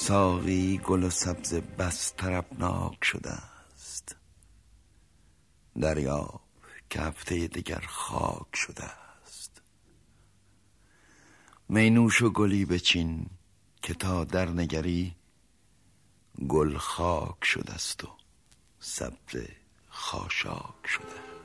ساقی گل و سبز بس طربناک شده است. دریاب که هفته دگر خاک شده است. می نوش و گلی بچین که تا در نگری گل خاک شده است و سبز خاشاک شده.